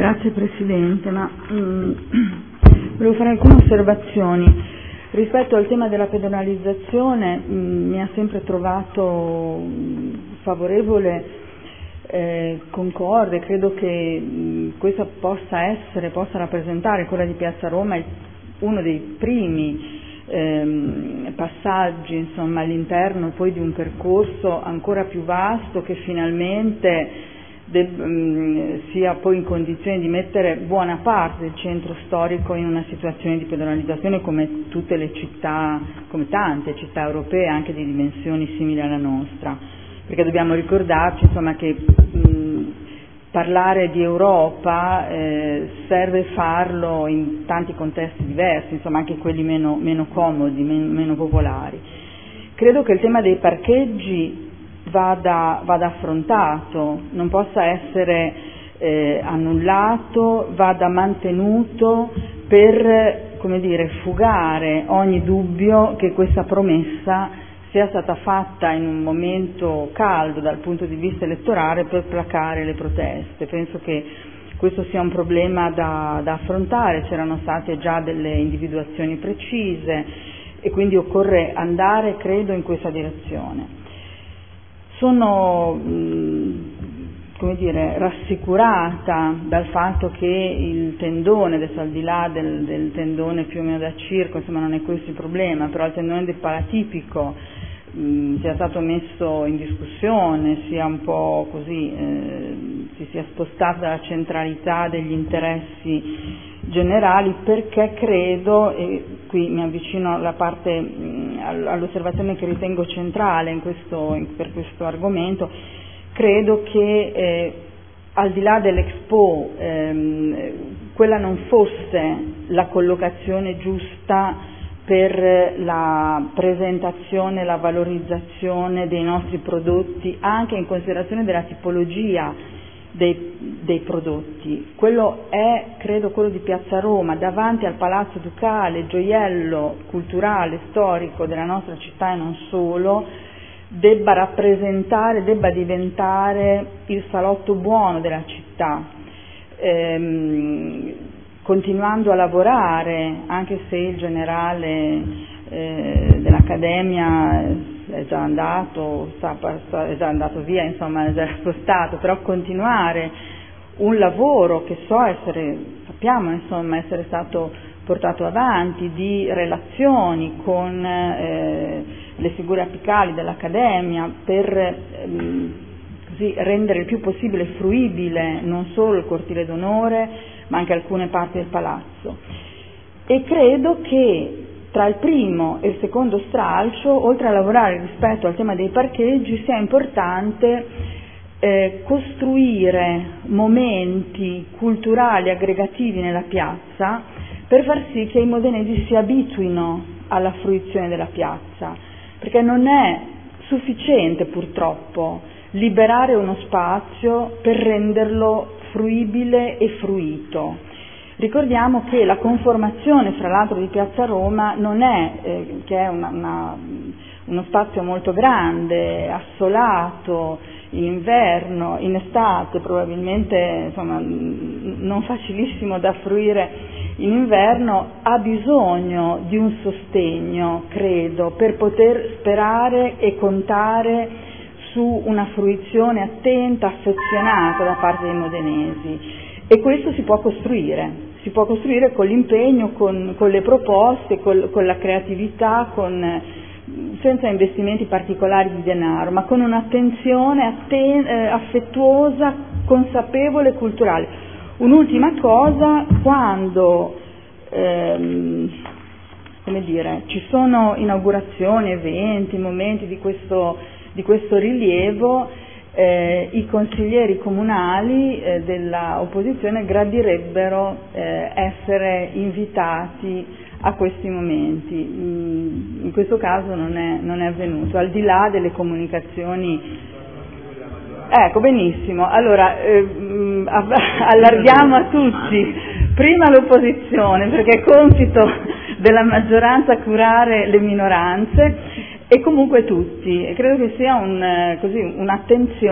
Grazie Presidente, volevo fare alcune osservazioni. Rispetto al tema della pedonalizzazione mi ha sempre trovato favorevole, concorde, credo che questa possa rappresentare, quella di Piazza Roma, uno dei primi passaggi all'interno poi di un percorso ancora più vasto che finalmente sia poi in condizione di mettere buona parte del centro storico in una situazione di pedonalizzazione come tutte le città, come tante città europee anche di dimensioni simili alla nostra, perché dobbiamo ricordarci che parlare di Europa serve farlo in tanti contesti diversi, anche quelli meno comodi, meno popolari. Credo che il tema dei parcheggi vada affrontato, non possa essere annullato, vada mantenuto per, fugare ogni dubbio che questa promessa sia stata fatta in un momento caldo dal punto di vista elettorale per placare le proteste. Penso che questo sia un problema da affrontare, c'erano state già delle individuazioni precise e quindi occorre andare, credo, in questa direzione. Sono rassicurata dal fatto che il tendone, adesso al di là del tendone più o meno da circo, non è questo il problema, però il tendone del palatipico sia stato messo in discussione, sia un po' così, si sia spostato dalla centralità degli interessi generali, perché credo, e qui mi avvicino all'osservazione che ritengo centrale per questo argomento, credo che al di là dell'Expo quella non fosse la collocazione giusta per la presentazione, la valorizzazione dei nostri prodotti, anche in considerazione della tipologia dei prodotti. Quello è, credo, quello di Piazza Roma, davanti al Palazzo Ducale, gioiello culturale, storico della nostra città e non solo, debba diventare il salotto buono della città, continuando a lavorare, anche se il generale dell'Accademia è già andato via, è già spostato, però continuare un lavoro che sappiamo essere stato portato avanti, di relazioni con le figure apicali dell'Accademia per così rendere il più possibile fruibile non solo il cortile d'onore ma anche alcune parti del palazzo. E credo che tra il primo e il secondo stralcio, oltre a lavorare rispetto al tema dei parcheggi, sia importante costruire momenti culturali aggregativi nella piazza per far sì che i modenesi si abituino alla fruizione della piazza, perché non è sufficiente purtroppo liberare uno spazio per renderlo fruibile e fruito. Ricordiamo che la conformazione, fra l'altro, di Piazza Roma non è che è uno spazio molto grande, assolato, in inverno, in estate probabilmente non facilissimo da fruire in inverno, ha bisogno di un sostegno, credo, per poter sperare e contare su una fruizione attenta, affezionata da parte dei modenesi, e questo si può costruire con l'impegno, con le proposte, con la creatività, senza investimenti particolari di denaro, ma con un'attenzione affettuosa, consapevole e culturale. Un'ultima cosa, quando ci sono inaugurazioni, eventi, momenti di questo rilievo, i consiglieri comunali dell'opposizione gradirebbero essere invitati a questi momenti. In questo caso non è avvenuto, al di là delle comunicazioni. Ecco, benissimo, allora allarghiamo a tutti, prima l'opposizione, perché è compito della maggioranza curare le minoranze, e comunque tutti, e credo che sia un'attenzione